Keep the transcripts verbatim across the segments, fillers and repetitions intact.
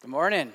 Good morning.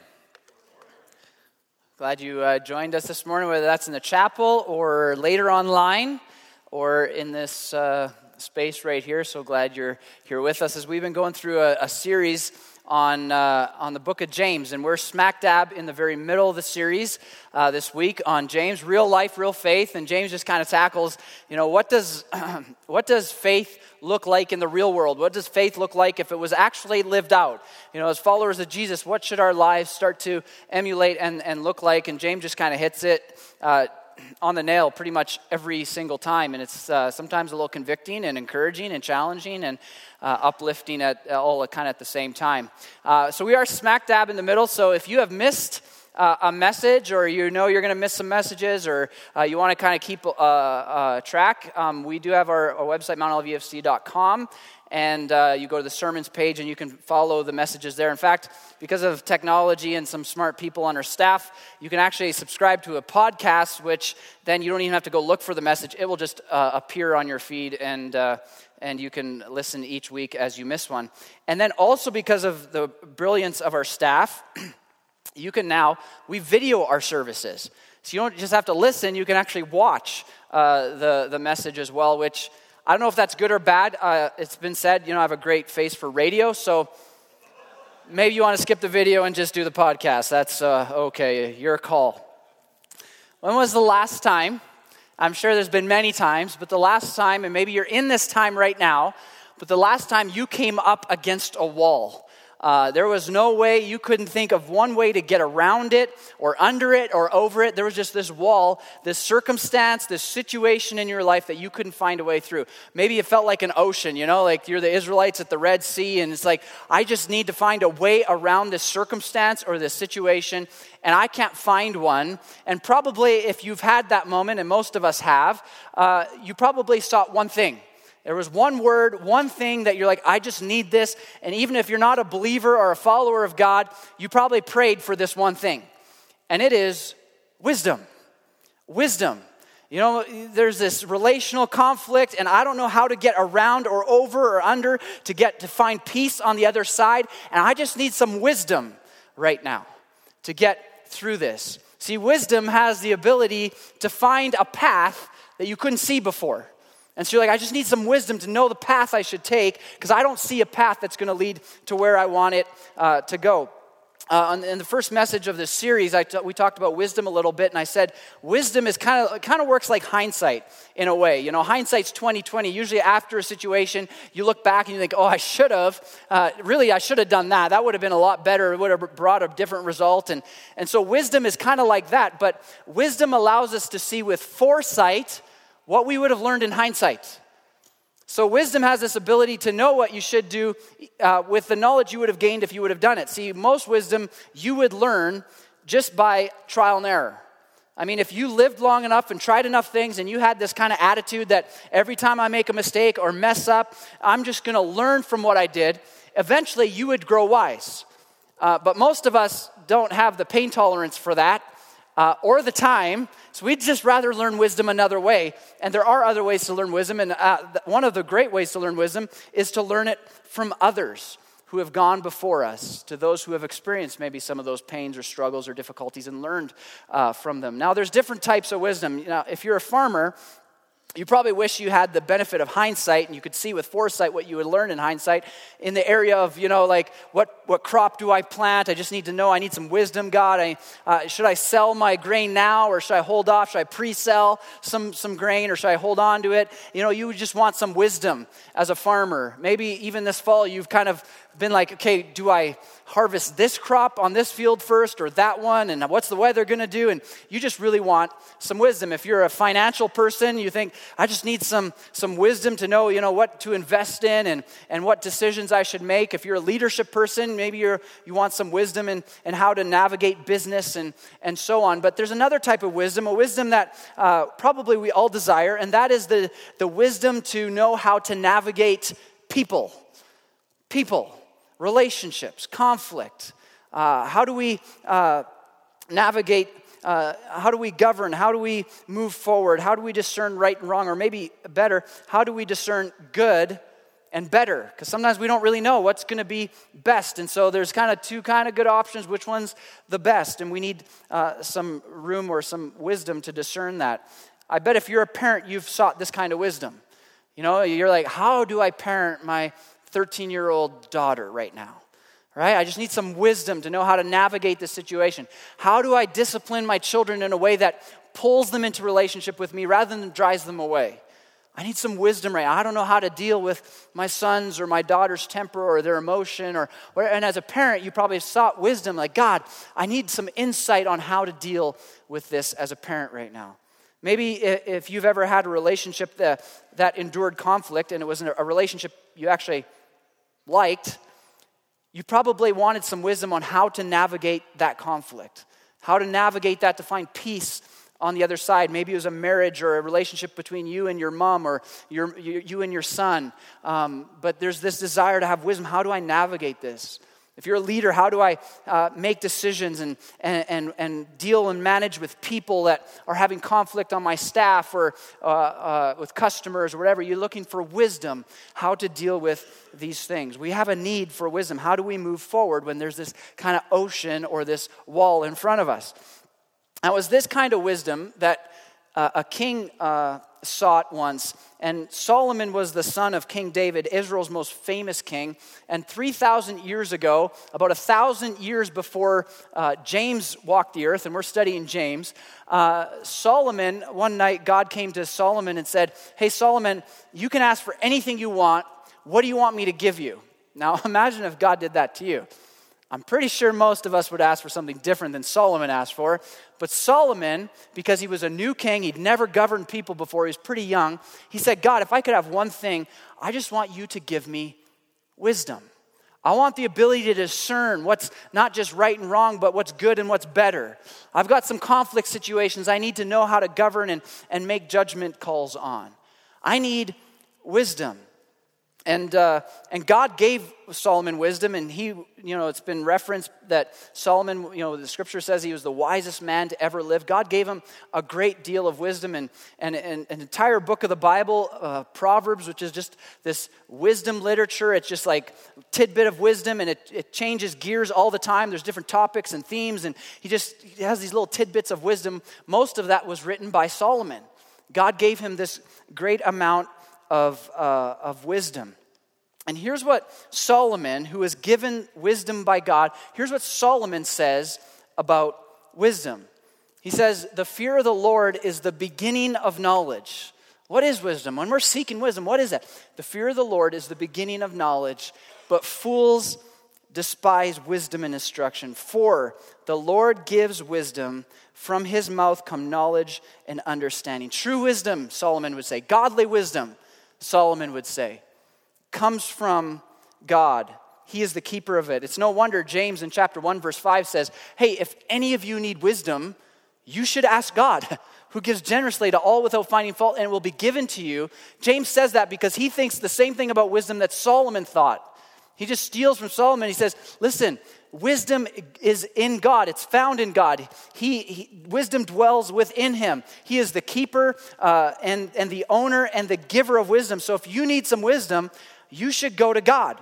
Glad you uh, joined us this morning, whether that's in the chapel or later online or in this uh, space right here. So glad you're here with us as we've been going through a, a series on uh, on the book of James, and we're smack dab in the very middle of the series uh, this week on James, real life, real faith. And James just kind of tackles, you know, what does what does faith look like in the real world? What does faith look like if it was actually lived out? You know, as followers of Jesus, what should our lives start to emulate and, and look like? And James just kind of hits it uh, on the nail pretty much every single time. And it's uh, sometimes a little convicting and encouraging and challenging and uh, uplifting at uh, all kind of at the same time. Uh, so we are smack dab in the middle. So if you have missed Uh, a message, or you know you're going to miss some messages, or uh, you want to kind of keep uh, uh, track, um, we do have our, our website, mount olive u f c dot com, and uh, you go to the sermons page and you can follow the messages there. In fact, because of technology and some smart people on our staff, you can actually subscribe to a podcast, which then you don't even have to go look for the message. It will just uh, appear on your feed, and uh, and you can listen each week as you miss one. And then also because of the brilliance of our staff, you can now, we video our services. So you don't just have to listen, you can actually watch uh, the, the message as well, which I don't know if that's good or bad. Uh, it's been said, you know, I have a great face for radio, so maybe you want to skip the video and just do the podcast. That's uh, okay, your call. When was the last time, I'm sure there's been many times, but the last time, and maybe you're in this time right now, but the last time you came up against a wall. Uh, there was no way, you couldn't think of one way to get around it or under it or over it. There was just this wall, this circumstance, this situation in your life that you couldn't find a way through. Maybe it felt like an ocean, you know, like you're the Israelites at the Red Sea, and it's like, I just need to find a way around this circumstance or this situation, and I can't find one. And probably if you've had that moment, and most of us have, uh, you probably sought one thing. There was one word, one thing that you're like, I just need this. And even if you're not a believer or a follower of God, you probably prayed for this one thing. And it is wisdom. Wisdom. You know, there's this relational conflict, and I don't know how to get around or over or under to get to find peace on the other side. And I just need some wisdom right now to get through this. See, wisdom has the ability to find a path that you couldn't see before. And so you're like, I just need some wisdom to know the path I should take, because I don't see a path that's going to lead to where I want it uh, to go. Uh, in the first message of this series, I t- we talked about wisdom a little bit, and I said wisdom is kind of kind of works like hindsight in a way. You know, hindsight's twenty twenty. Usually after a situation, you look back and you think, oh, I should have. Uh, really, I should have done that. That would have been a lot better. It would have brought a different result. And, and so wisdom is kind of like that, but wisdom allows us to see with foresight what we would have learned in hindsight. So wisdom has this ability to know what you should do uh, with the knowledge you would have gained if you would have done it. See, most wisdom you would learn just by trial and error. I mean, if you lived long enough and tried enough things and you had this kind of attitude that every time I make a mistake or mess up, I'm just going to learn from what I did, eventually you would grow wise. Uh, but most of us don't have the pain tolerance for that. Uh, or the time, so we'd just rather learn wisdom another way. And there are other ways to learn wisdom, and uh, one of the great ways to learn wisdom is to learn it from others who have gone before us, to those who have experienced maybe some of those pains or struggles or difficulties and learned uh, from them. Now, there's different types of wisdom. Now, if you're a farmer, you probably wish you had the benefit of hindsight and you could see with foresight what you would learn in hindsight in the area of, you know, like what, what crop do I plant? I just need to know. I need some wisdom, God. I, uh, should I sell my grain now, or should I hold off? Should I pre-sell some, some grain, or should I hold on to it? You know, you would just want some wisdom as a farmer. Maybe even this fall you've kind of been like, okay, do I harvest this crop on this field first or that one? And what's the weather going to do? And you just really want some wisdom. If you're a financial person, you think, I just need some some wisdom to know, you know, what to invest in and, and what decisions I should make. If you're a leadership person, maybe you're you want some wisdom in, in how to navigate business and, and so on. But there's another type of wisdom, a wisdom that uh, probably we all desire, and that is the, the wisdom to know how to navigate people. People. Relationships, conflict. Uh, how do we uh, navigate? Uh, how do we govern? How do we move forward? How do we discern right and wrong? Or maybe better, how do we discern good and better, because sometimes we don't really know what's going to be best. And so there's kind of two kind of good options, which one's the best, and we need uh, some room or some wisdom to discern that. I bet if you're a parent, you've sought this kind of wisdom. You know, you're like, how do I parent my thirteen-year-old daughter right now? Right? I just need some wisdom to know how to navigate this situation. How do I discipline my children in a way that pulls them into relationship with me rather than drives them away? I need some wisdom right now. I don't know how to deal with my son's or my daughter's temper or their emotion. Or, or and as a parent, you probably sought wisdom. Like, God, I need some insight on how to deal with this as a parent right now. Maybe if you've ever had a relationship that, that endured conflict and it was a relationship you actually liked, you probably wanted some wisdom on how to navigate that conflict, how to navigate that to find peace on the other side. Maybe it was a marriage or a relationship between you and your mom or your, you, you and your son. Um, but there's this desire to have wisdom. How do I navigate this? If you're a leader, how do I uh, make decisions and, and, and, and deal and manage with people that are having conflict on my staff or uh, uh, with customers or whatever? You're looking for wisdom, how to deal with these things. We have a need for wisdom. How do we move forward when there's this kind of ocean or this wall in front of us? Now, it was this kind of wisdom that uh, a king uh, sought once. And Solomon was the son of King David, Israel's most famous king. And three thousand years ago, about one thousand years before uh, James walked the earth, and we're studying James, uh, Solomon, one night, God came to Solomon and said, hey, Solomon, you can ask for anything you want. What do you want me to give you? Now, imagine if God did that to you. I'm pretty sure most of us would ask for something different than Solomon asked for. But Solomon, because he was a new king, he'd never governed people before, he was pretty young, he said, God, if I could have one thing, I just want you to give me wisdom. I want the ability to discern what's not just right and wrong, but what's good and what's better. I've got some conflict situations I need to know how to govern and, and make judgment calls on. I need wisdom. And uh, and God gave Solomon wisdom, and he, you know, it's been referenced that Solomon, you know, the scripture says he was the wisest man to ever live. God gave him a great deal of wisdom, and, and, and an entire book of the Bible, uh, Proverbs, which is just this wisdom literature. It's just like tidbit of wisdom, and it, it changes gears all the time. There's different topics and themes, and he just he has these little tidbits of wisdom. Most of that was written by Solomon. God gave him this great amount of uh, of wisdom. And here's what Solomon, who was given wisdom by God, here's what Solomon says about wisdom. He says, the fear of the Lord is the beginning of knowledge. What is wisdom? When we're seeking wisdom, what is that? The fear of the Lord is the beginning of knowledge, but fools despise wisdom and instruction. For the Lord gives wisdom, from his mouth come knowledge and understanding. True wisdom, Solomon would say. Godly wisdom, Solomon would say, comes from God. He is the keeper of it. It's no wonder James in chapter one verse five says, hey, if any of you need wisdom, you should ask God, who gives generously to all without finding fault, and it will be given to you. James says that because he thinks the same thing about wisdom that Solomon thought. He just steals from Solomon. He says, listen, wisdom is in God. It's found in God. He, he wisdom dwells within him. He is the keeper uh, and, and the owner and the giver of wisdom. So if you need some wisdom, you should go to God.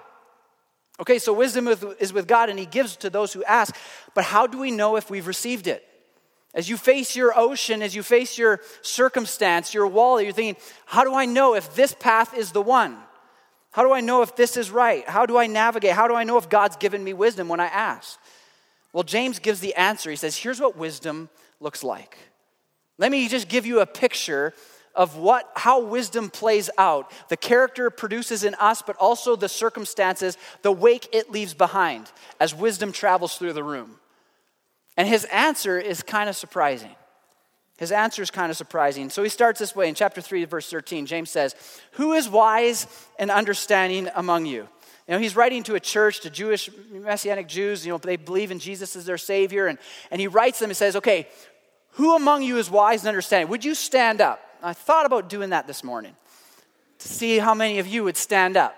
Okay, so wisdom is with God, and he gives to those who ask. But how do we know if we've received it? As you face your ocean, as you face your circumstance, your wall, you're thinking, how do I know if this path is the one? How do I know if this is right? How do I navigate? How do I know if God's given me wisdom when I ask? Well, James gives the answer. He says, here's what wisdom looks like. Let me just give you a picture of what how wisdom plays out. The character it produces in us, but also the circumstances, the wake it leaves behind as wisdom travels through the room. And his answer is kind of surprising. His answer is kind of surprising. So he starts this way in chapter three, verse thirteen. James says, who is wise and understanding among you? You know, he's writing to a church, to Jewish Messianic Jews. You know, they believe in Jesus as their Savior. And, and he writes them and says, okay, who among you is wise and understanding? Would you stand up? I thought about doing that this morning to see how many of you would stand up.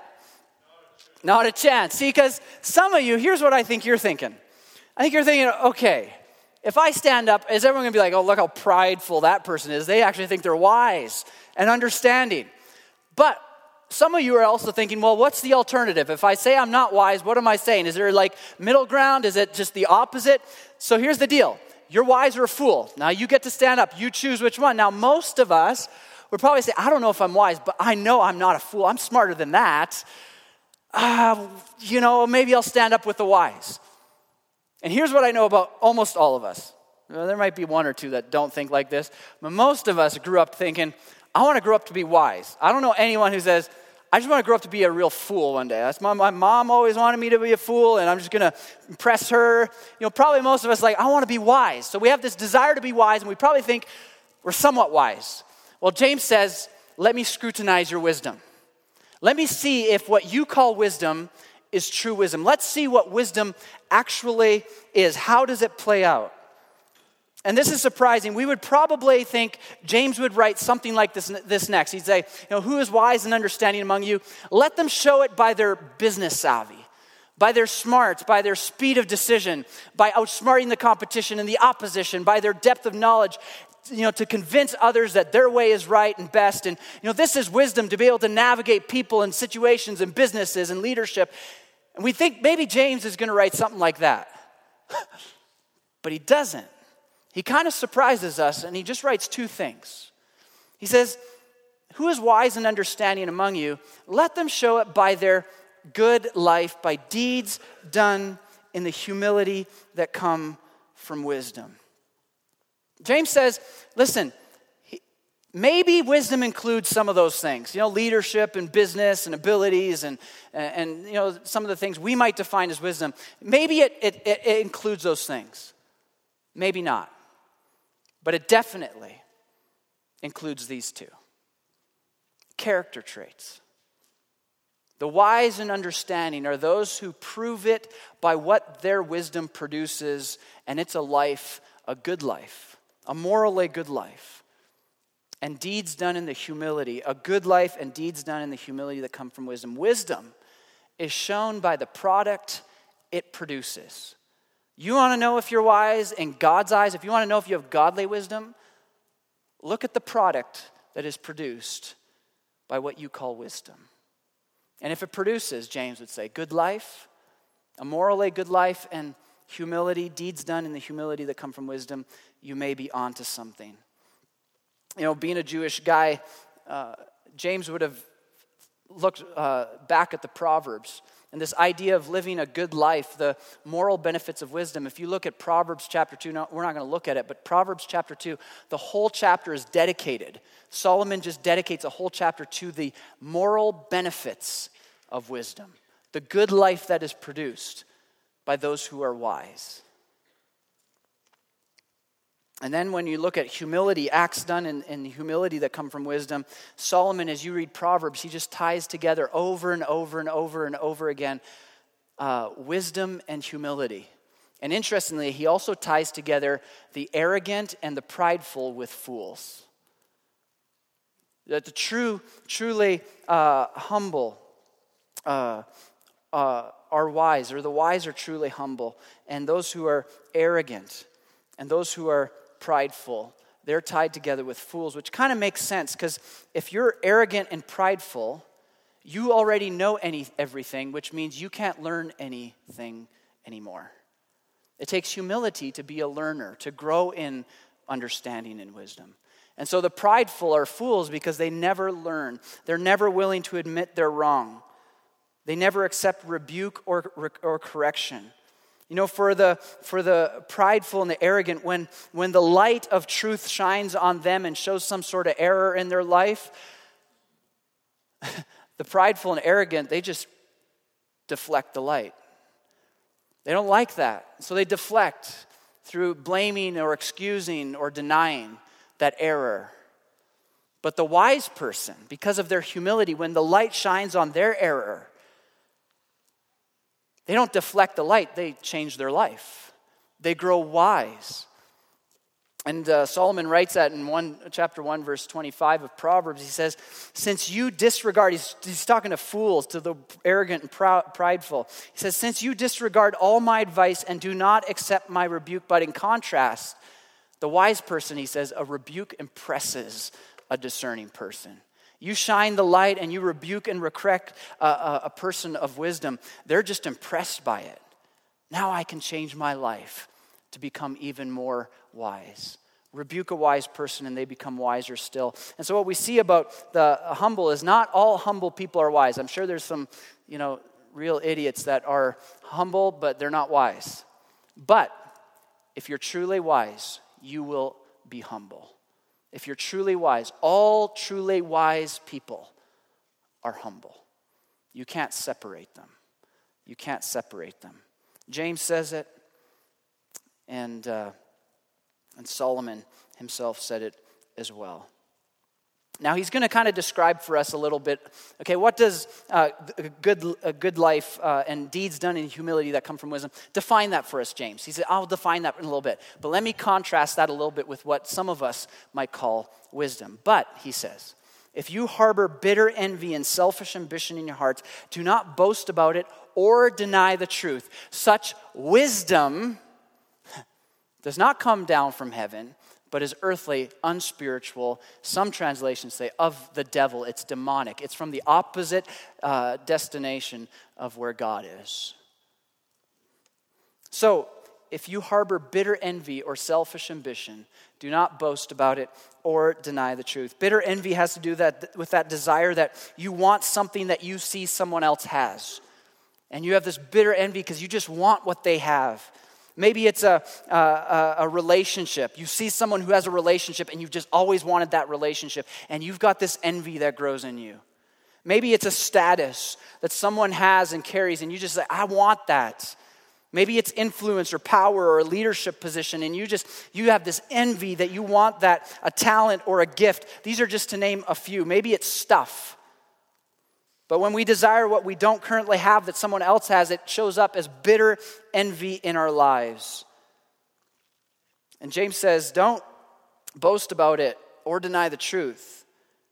Not a chance. See, because some of you, here's what I think you're thinking. I think you're thinking, okay, if I stand up, is everyone going to be like, oh, look how prideful that person is. They actually think they're wise and understanding. But some of you are also thinking, well, what's the alternative? If I say I'm not wise, what am I saying? Is there like middle ground? Is it just the opposite? So here's the deal. You're wise or a fool. Now you get to stand up. You choose which one. Now most of us would probably say, I don't know if I'm wise, but I know I'm not a fool. I'm smarter than that. Uh, you know, maybe I'll stand up with the wise. And here's what I know about almost all of us. Well, there might be one or two that don't think like this, but most of us grew up thinking, I want to grow up to be wise. I don't know anyone who says, I just want to grow up to be a real fool one day. That's my, my mom always wanted me to be a fool, and I'm just going to impress her. You know, probably most of us like, I want to be wise. So we have this desire to be wise, and we probably think we're somewhat wise. Well, James says, let me scrutinize your wisdom. Let me see if what you call wisdom is true wisdom. Let's see what wisdom actually is. How does it play out? And this is surprising. We would probably think James would write something like this, this next. He'd say, you know, who is wise and understanding among you? Let them show it by their business savvy, by their smarts, by their speed of decision, by outsmarting the competition and the opposition, by their depth of knowledge, you know, to convince others that their way is right and best. And, you know, this is wisdom to be able to navigate people and situations and businesses and leadership. And we think maybe James is going to write something like that. But he doesn't. He kind of surprises us, and he just writes two things. He says, who is wise and understanding among you? Let them show it by their good life, by deeds done in the humility that come from wisdom. James says, listen, maybe wisdom includes some of those things, you know, leadership and business and abilities and, and you know, some of the things we might define as wisdom. Maybe it, it, it includes those things. Maybe not. But it definitely includes these two. Character traits. The wise and understanding are those who prove it by what their wisdom produces, and it's a life, a good life, a morally good life. And deeds done in the humility, a good life and deeds done in the humility that come from wisdom. Wisdom is shown by the product it produces. You want to know if you're wise in God's eyes, if you want to know if you have godly wisdom, look at the product that is produced by what you call wisdom. And if it produces, James would say, good life, a morally good life, and humility, deeds done in the humility that come from wisdom, you may be onto something. You know, being a Jewish guy, uh, James would have looked uh, back at the Proverbs and this idea of living a good life, the moral benefits of wisdom. If you look at Proverbs chapter two, no, we're not going to look at it, but Proverbs chapter two, the whole chapter is dedicated. Solomon just dedicates a whole chapter to the moral benefits of wisdom, the good life that is produced by those who are wise. And then when you look at humility, acts done in, in humility that come from wisdom, Solomon, as you read Proverbs, he just ties together over and over and over and over again uh, wisdom and humility. And interestingly, he also ties together the arrogant and the prideful with fools. That the true, truly uh, humble uh, uh, are wise, or the wise are truly humble, and those who are arrogant and those who are prideful, they're tied together with fools, which kind of makes sense, because if you're arrogant and prideful, you already know any everything, which means you can't learn anything anymore. It takes humility to be a learner, to grow in understanding and wisdom. And so the prideful are fools because they never learn. They're never willing to admit they're wrong. They never accept rebuke or, or correction. You know, for the for the prideful and the arrogant, when, when the light of truth shines on them and shows some sort of error in their life, the prideful and arrogant, they just deflect the light. They don't like that. So they deflect through blaming or excusing or denying that error. But the wise person, because of their humility, when the light shines on their error, they don't deflect the light, they change their life. They grow wise. And uh, Solomon writes that in one, chapter one, verse twenty-five of Proverbs. He says, since you disregard, he's, he's talking to fools, to the arrogant and proud, prideful. He says, since you disregard all my advice and do not accept my rebuke, but in contrast, the wise person, he says, a rebuke impresses a discerning person. You shine the light and you rebuke and correct a, a, a person of wisdom. They're just impressed by it. Now I can change my life to become even more wise. Rebuke a wise person and they become wiser still. And so what we see about the humble is not all humble people are wise. I'm sure there's some, you know, real idiots that are humble, but they're not wise. But if you're truly wise, you will be humble. If you're truly wise, all truly wise people are humble. You can't separate them. You can't separate them. James says it, and uh, and Solomon himself said it as well. Now he's going to kind of describe for us a little bit, okay, what does uh, a good a good life uh, and deeds done in humility that come from wisdom, define that for us, James. He said, I'll define that in a little bit. But let me contrast that a little bit with what some of us might call wisdom. But, he says, if you harbor bitter envy and selfish ambition in your hearts, do not boast about it or deny the truth. Such wisdom does not come down from heaven, but is earthly, unspiritual. Some translations say of the devil. It's demonic. It's from the opposite uh, destination of where God is. So, if you harbor bitter envy or selfish ambition, do not boast about it or deny the truth. Bitter envy has to do that with that desire that you want something that you see someone else has. And you have this bitter envy because you just want what they have. Maybe it's a, a, a relationship. You see someone who has a relationship and you've just always wanted that relationship. And you've got this envy that grows in you. Maybe it's a status that someone has and carries and you just say, I want that. Maybe it's influence or power or a leadership position and you just, you have this envy that you want that, a talent or a gift. These are just to name a few. Maybe it's stuff. But when we desire what we don't currently have that someone else has, it shows up as bitter envy in our lives. And James says, don't boast about it or deny the truth.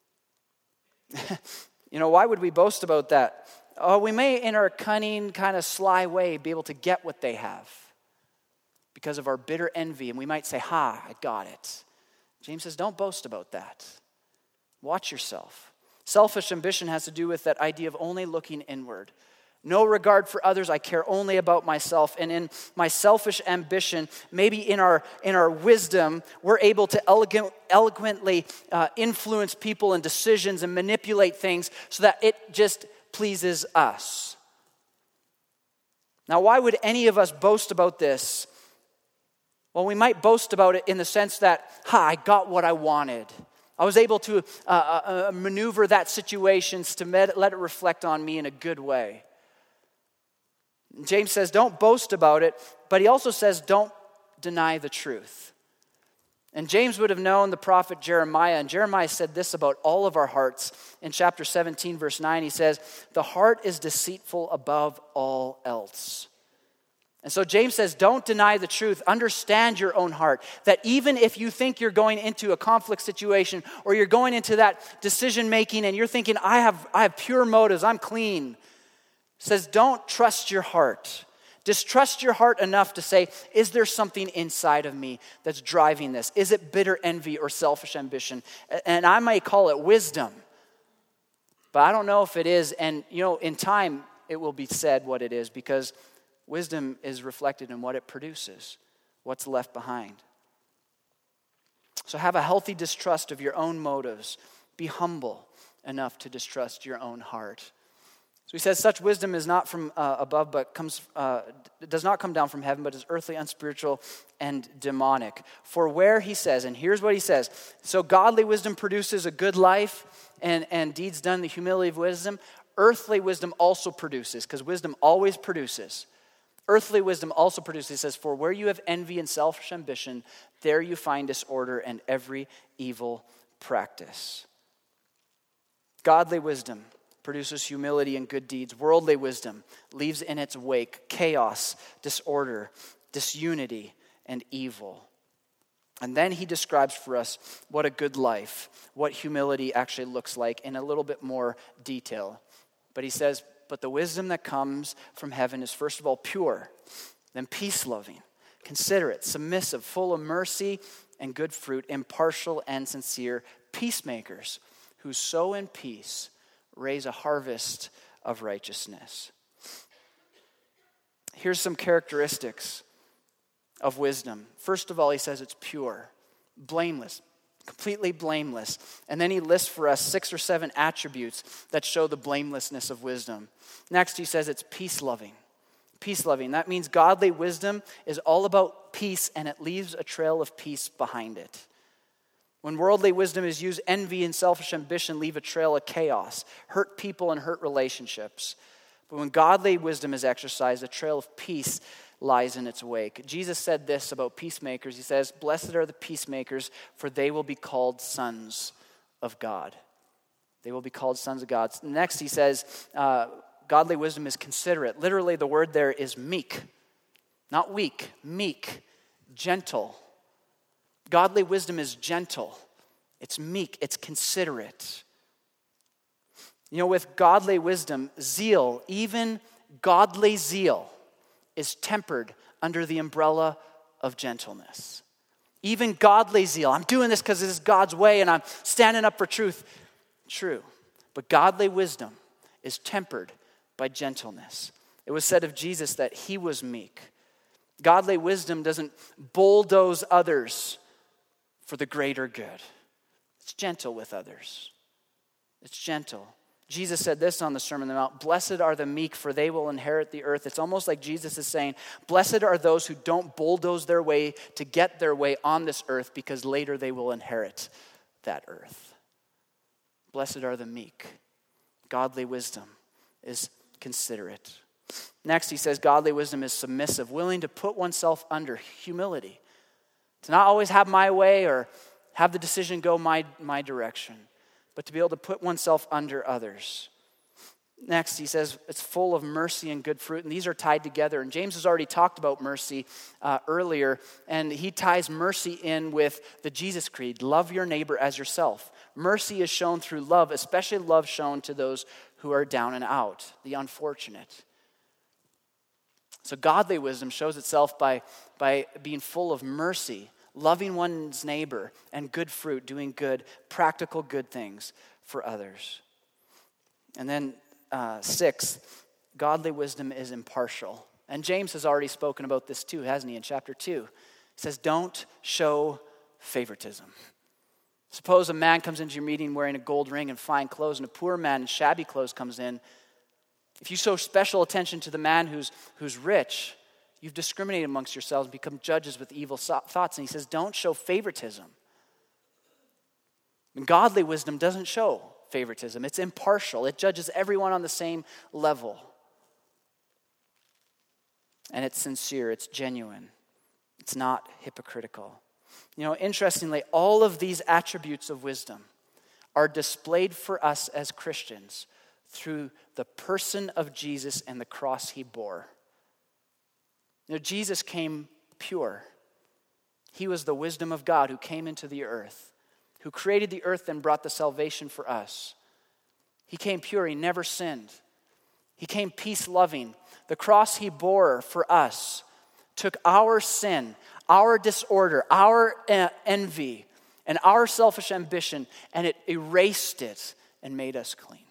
You know, why would we boast about that? Oh, we may in our cunning, kind of sly way be able to get what they have because of our bitter envy. And we might say, ha, I got it. James says, don't boast about that. Watch yourself. Selfish ambition has to do with that idea of only looking inward. No regard for others, I care only about myself. And in my selfish ambition, maybe in our in our wisdom, we're able to elegant, eloquently uh, influence people and decisions and manipulate things so that it just pleases us. Now, why would any of us boast about this? Well, we might boast about it in the sense that, ha, I got what I wanted. I was able to uh, uh, maneuver that situation to med- let it reflect on me in a good way. James says, don't boast about it, but he also says, don't deny the truth. And James would have known the prophet Jeremiah, and Jeremiah said this about all of our hearts. In chapter seventeen, verse nine, he says, the heart is deceitful above all else. And so James says, don't deny the truth. Understand your own heart. That even if you think you're going into a conflict situation or you're going into that decision making and you're thinking, I have, I have pure motives, I'm clean. Says, don't trust your heart. Distrust your heart enough to say, is there something inside of me that's driving this? Is it bitter envy or selfish ambition? And I may call it wisdom. But I don't know if it is. And, you know, in time, it will be said what it is because wisdom is reflected in what it produces, what's left behind. So have a healthy distrust of your own motives. Be humble enough to distrust your own heart. So he says, such wisdom is not from uh, above, but comes uh, does not come down from heaven, but is earthly, unspiritual, and demonic. For where, he says, and here's what he says, so godly wisdom produces a good life and, and deeds done in the humility of wisdom. Earthly wisdom also produces, because wisdom always produces. Earthly wisdom also produces, he says, for where you have envy and selfish ambition, there you find disorder and every evil practice. Godly wisdom produces humility and good deeds. Worldly wisdom leaves in its wake chaos, disorder, disunity, and evil. And then he describes for us what a good life, what humility actually looks like in a little bit more detail. But he says, but the wisdom that comes from heaven is first of all pure, then peace-loving, considerate, submissive, full of mercy and good fruit, impartial and sincere, peacemakers, who sow in peace raise a harvest of righteousness. Here's some characteristics of wisdom. First of all, he says it's pure, blameless, completely blameless. And then he lists for us six or seven attributes that show the blamelessness of wisdom. Next, he says it's peace-loving. Peace-loving. That means godly wisdom is all about peace, and it leaves a trail of peace behind it. When worldly wisdom is used, envy and selfish ambition leave a trail of chaos, hurt people and hurt relationships. But when godly wisdom is exercised, a trail of peace lies in its wake. Jesus said this about peacemakers. He says, "Blessed are the peacemakers, for they will be called sons of God." They will be called sons of God. Next, he says, uh, godly wisdom is considerate. Literally, the word there is meek. Not weak, meek, gentle. Godly wisdom is gentle. It's meek. It's considerate. You know, with godly wisdom, zeal, even godly zeal, is tempered under the umbrella of gentleness. Even godly zeal. I'm doing this because this is God's way and I'm standing up for truth. True. But godly wisdom is tempered by gentleness. It was said of Jesus that he was meek. Godly wisdom doesn't bulldoze others for the greater good. It's gentle with others. It's gentle. Jesus said this on the Sermon on the Mount, "Blessed are the meek, for they will inherit the earth." It's almost like Jesus is saying, blessed are those who don't bulldoze their way to get their way on this earth, because later they will inherit that earth. Blessed are the meek. Godly wisdom is considerate. Next, he says godly wisdom is submissive, willing to put oneself under humility. To not always have my way or have the decision go my, my direction, but to be able to put oneself under others. Next, he says it's full of mercy and good fruit, and these are tied together. And James has already talked about mercy uh, earlier, and he ties mercy in with the Jesus Creed, love your neighbor as yourself. Mercy is shown through love, especially love shown to those who are down and out, the unfortunate. So godly wisdom shows itself by, by being full of mercy, loving one's neighbor, and good fruit, doing good, practical good things for others. And then uh, sixth, godly wisdom is impartial. And James has already spoken about this too, hasn't he, in chapter two. He says, don't show favoritism. Suppose a man comes into your meeting wearing a gold ring and fine clothes, and a poor man in shabby clothes comes in. If you show special attention to the man who's, who's rich, you've discriminated amongst yourselves and become judges with evil thoughts. And he says, don't show favoritism. And godly wisdom doesn't show favoritism. It's impartial. It judges everyone on the same level. And it's sincere. It's genuine. It's not hypocritical. You know, interestingly, all of these attributes of wisdom are displayed for us as Christians through the person of Jesus and the cross he bore. You know, Jesus came pure. He was the wisdom of God who came into the earth, who created the earth and brought the salvation for us. He came pure. He never sinned. He came peace-loving. The cross he bore for us took our sin, our disorder, our envy, and our selfish ambition, and it erased it and made us clean.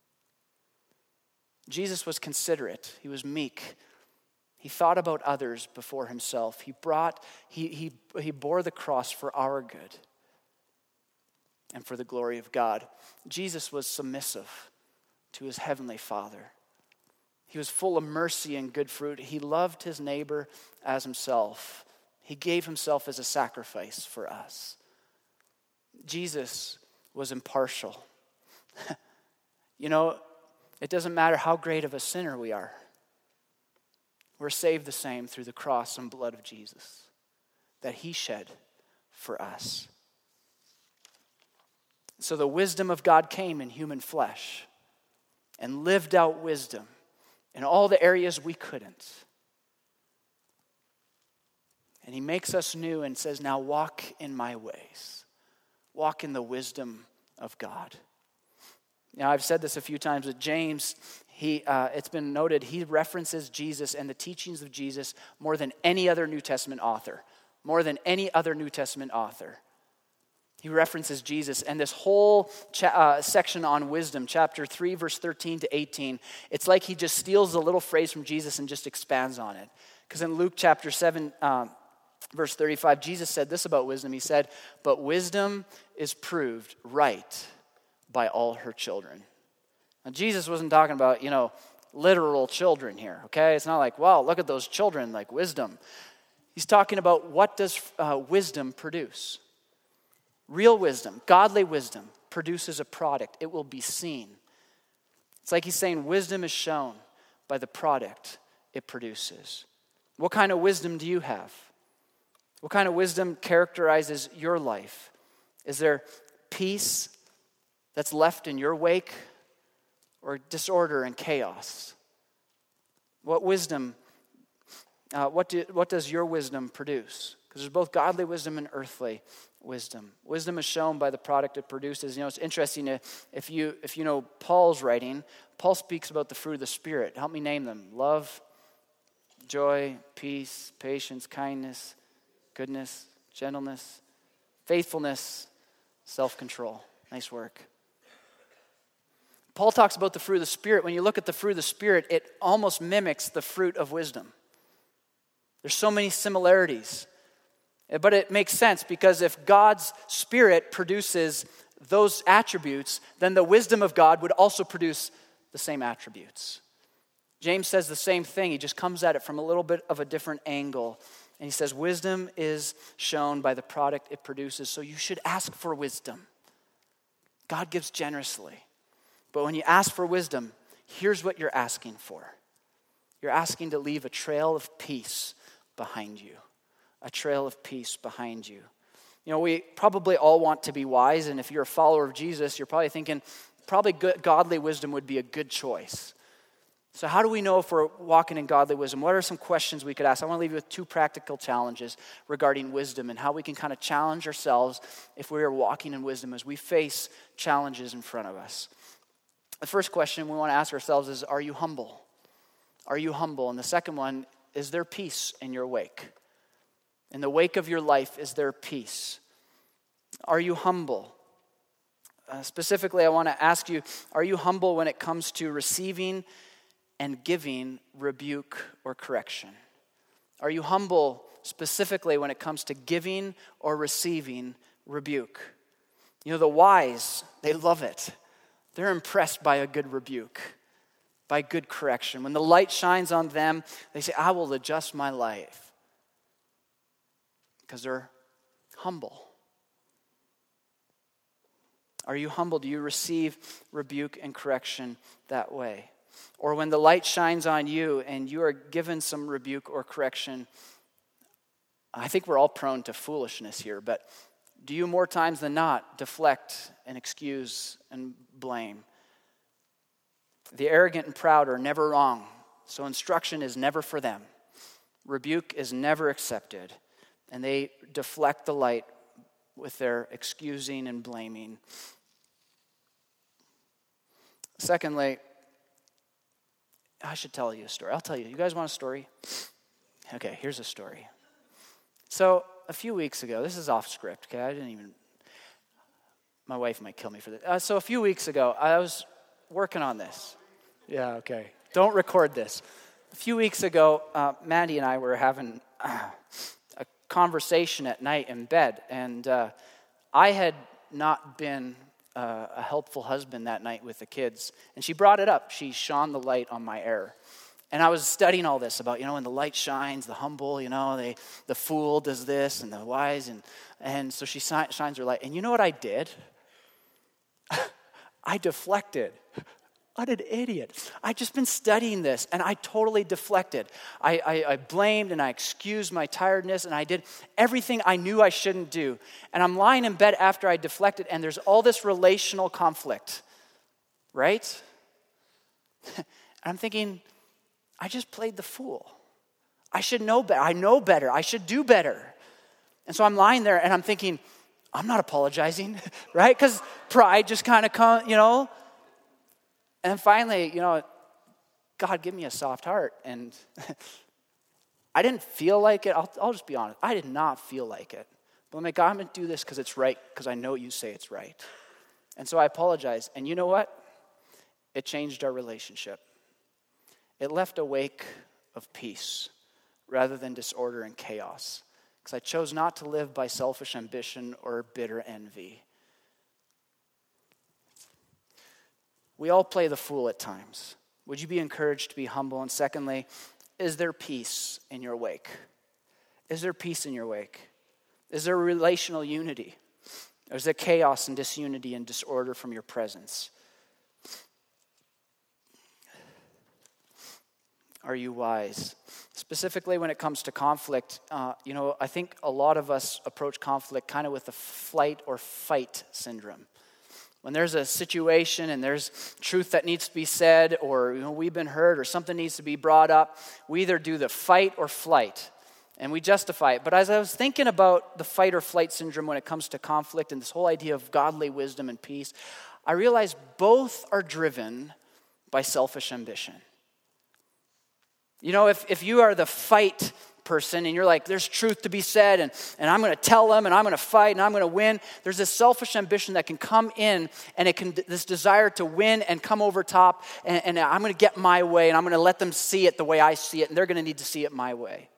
Jesus was considerate. He was meek. He thought about others before himself. He brought, he, he, he bore the cross for our good and for the glory of God. Jesus was submissive to his heavenly Father. He was full of mercy and good fruit. He loved his neighbor as himself. He gave himself as a sacrifice for us. Jesus was impartial. You know, it doesn't matter how great of a sinner we are. We're saved the same through the cross and blood of Jesus that he shed for us. So the wisdom of God came in human flesh and lived out wisdom in all the areas we couldn't. And he makes us new and says, now walk in my ways. Walk in the wisdom of God. Now, I've said this a few times with James. He, uh, it's been noted, he references Jesus and the teachings of Jesus more than any other New Testament author. More than any other New Testament author. He references Jesus, and this whole cha- uh, section on wisdom, chapter three, verse thirteen to eighteen, it's like he just steals a little phrase from Jesus and just expands on it. Because in Luke chapter seven, um, verse thirty-five, Jesus said this about wisdom. He said, "But wisdom is proved right by all her children." Now, Jesus wasn't talking about, you know, literal children here, okay? It's not like, wow, look at those children, like wisdom. He's talking about what does uh, wisdom produce. Real wisdom, godly wisdom, produces a product. It will be seen. It's like he's saying wisdom is shown by the product it produces. What kind of wisdom do you have? What kind of wisdom characterizes your life? Is there peace that's left in your wake, or disorder and chaos? What wisdom, uh, what, do, what does your wisdom produce? Because there's both godly wisdom and earthly wisdom. Wisdom is shown by the product it produces. You know, it's interesting to, if you if you know Paul's writing, Paul speaks about the fruit of the Spirit. Help me name them. Love, joy, peace, patience, kindness, goodness, gentleness, faithfulness, self-control. Nice work. Paul talks about the fruit of the Spirit. When you look at the fruit of the Spirit, it almost mimics the fruit of wisdom. There's so many similarities. But it makes sense, because if God's Spirit produces those attributes, then the wisdom of God would also produce the same attributes. James says the same thing. He just comes at it from a little bit of a different angle. And he says, wisdom is shown by the product it produces. So you should ask for wisdom. God gives generously. But when you ask for wisdom, here's what you're asking for. You're asking to leave a trail of peace behind you. A trail of peace behind you. You know, we probably all want to be wise, and if you're a follower of Jesus, you're probably thinking, probably good, godly wisdom would be a good choice. So how do we know if we're walking in godly wisdom? What are some questions we could ask? I want to leave you with two practical challenges regarding wisdom and how we can kind of challenge ourselves if we are walking in wisdom as we face challenges in front of us. The first question we want to ask ourselves is, are you humble? Are you humble? And the second one, is there peace in your wake? In the wake of your life, is there peace? Are you humble? Uh, specifically, I want to ask you, are you humble when it comes to receiving and giving rebuke or correction? Are you humble specifically when it comes to giving or receiving rebuke? You know, the wise, they love it. They're impressed by a good rebuke, by good correction. When the light shines on them, they say, I will adjust my life. Because they're humble. Are you humble? Do you receive rebuke and correction that way? Or when the light shines on you and you are given some rebuke or correction, I think we're all prone to foolishness here, but do you more times than not deflect and excuse and blame? The arrogant and proud are never wrong, so instruction is never for them. Rebuke is never accepted, and they deflect the light with their excusing and blaming. Secondly, I should tell you a story. I'll tell you. You guys want a story? Okay, here's a story. So a few weeks ago, this is off script, okay? I didn't even, my wife might kill me for this. Uh, so a few weeks ago, I was working on this. Yeah, okay. Don't record this. A few weeks ago, uh, Mandy and I were having uh, a conversation at night in bed, and uh, I had not been uh, a helpful husband that night with the kids, and she brought it up. She shone the light on my error. And I was studying all this about, you know, when the light shines, the humble, you know, they, the fool does this, and the wise, and and so she si- shines her light. And you know what I did? I deflected. What an idiot. I'd just been studying this, and I totally deflected. I, I, I blamed, and I excused my tiredness, and I did everything I knew I shouldn't do. And I'm lying in bed after I deflected, and there's all this relational conflict, right? And I'm thinking, I just played the fool. I should know better. I know better. I should do better. And so I'm lying there and I'm thinking, I'm not apologizing, right? Because pride just kind of comes, you know. And finally, you know, God, give me a soft heart. And I didn't feel like it. I'll, I'll just be honest. I did not feel like it. But I'm like, God, I'm going to do this because it's right, because I know you say it's right. And so I apologize. And you know what? It changed our relationship. It left a wake of peace rather than disorder and chaos. Because I chose not to live by selfish ambition or bitter envy. We all play the fool at times. Would you be encouraged to be humble? And secondly, is there peace in your wake? Is there peace in your wake? Is there relational unity? Or is there chaos and disunity and disorder from your presence? Are you wise? Specifically when it comes to conflict, uh, you know, I think a lot of us approach conflict kind of with the flight or fight syndrome. When there's a situation and there's truth that needs to be said, or you know, we've been hurt or something needs to be brought up, we either do the fight or flight. And we justify it. But as I was thinking about the fight or flight syndrome when it comes to conflict and this whole idea of godly wisdom and peace, I realized both are driven by selfish ambition. You know, if, if you are the fight person and you're like, there's truth to be said and, and I'm going to tell them and I'm going to fight and I'm going to win, there's this selfish ambition that can come in and it can, this desire to win and come over top and, and I'm going to get my way and I'm going to let them see it the way I see it and they're going to need to see it my way.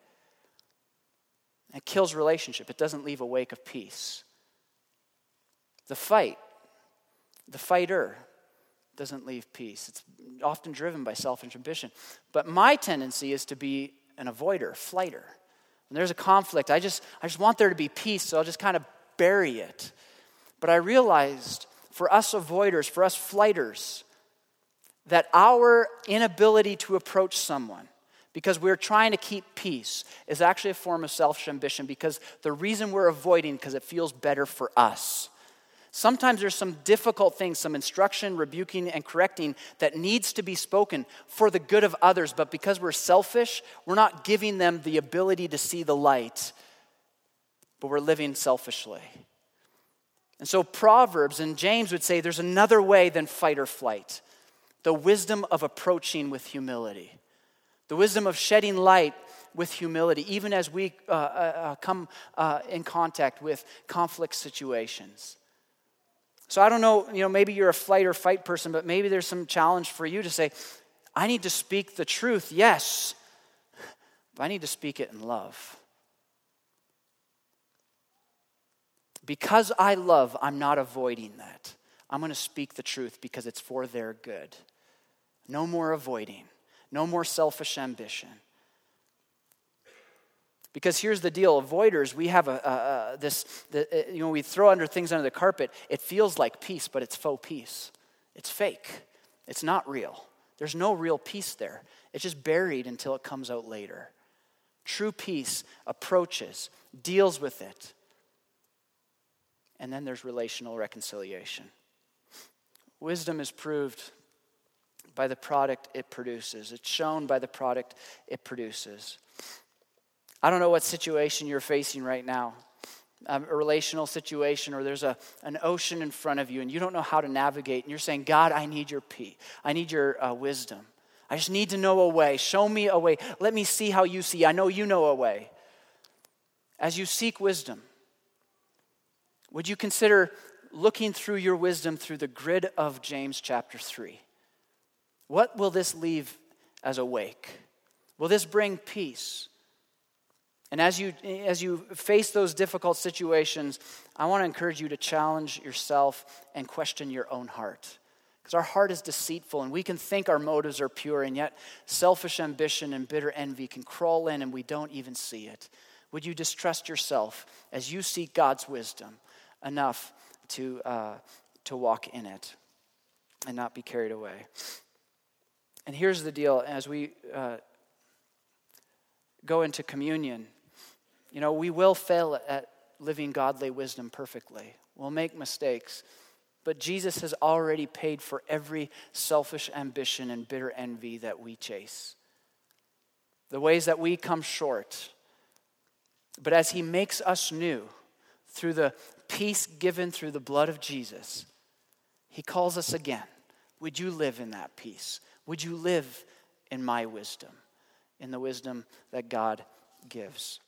It kills relationship. It doesn't leave a wake of peace. The fight, the fighter, doesn't leave peace. It's often driven by selfish ambition. But my tendency is to be an avoider, flighter. When there's a conflict, I just, I just want there to be peace, so I'll just kind of bury it. But I realized for us avoiders, for us flighters, that our inability to approach someone because we're trying to keep peace is actually a form of selfish ambition because the reason we're avoiding because it feels better for us. Sometimes there's some difficult things, some instruction, rebuking, and correcting that needs to be spoken for the good of others, but because we're selfish, we're not giving them the ability to see the light, but we're living selfishly. And so Proverbs and James would say there's another way than fight or flight. The wisdom of approaching with humility. The wisdom of shedding light with humility, even as we uh, uh, come uh, in contact with conflict situations. So I don't know, you know, maybe you're a flight or fight person, but maybe there's some challenge for you to say, I need to speak the truth, yes, but I need to speak it in love. Because I love, I'm not avoiding that. I'm going to speak the truth because it's for their good. No more avoiding. No more selfish ambition. Because here's the deal, avoiders, we have a, a, a this, the, you know, we throw under things under the carpet. It feels like peace, but it's faux peace. It's fake. It's not real. There's no real peace there. It's just buried until it comes out later. True peace approaches, deals with it. And then there's relational reconciliation. Wisdom is proved by the product it produces. It's shown by the product it produces. I don't know what situation you're facing right now, um, a relational situation, or there's a an ocean in front of you and you don't know how to navigate, and you're saying, God, I need your peace. I need your uh, wisdom. I just need to know a way. Show me a way. Let me see how you see. I know you know a way. As you seek wisdom, would you consider looking through your wisdom through the grid of James chapter three? What will this leave as a wake? Will this bring peace? And as you as you face those difficult situations, I want to encourage you to challenge yourself and question your own heart. Because our heart is deceitful and we can think our motives are pure, and yet selfish ambition and bitter envy can crawl in and we don't even see it. Would you distrust yourself as you seek God's wisdom enough to, uh, to walk in it and not be carried away? And here's the deal, as we uh, go into communion, you know, we will fail at living godly wisdom perfectly. We'll make mistakes. But Jesus has already paid for every selfish ambition and bitter envy that we chase. The ways that we come short. But as he makes us new through the peace given through the blood of Jesus, he calls us again. Would you live in that peace? Would you live in my wisdom, in the wisdom that God gives?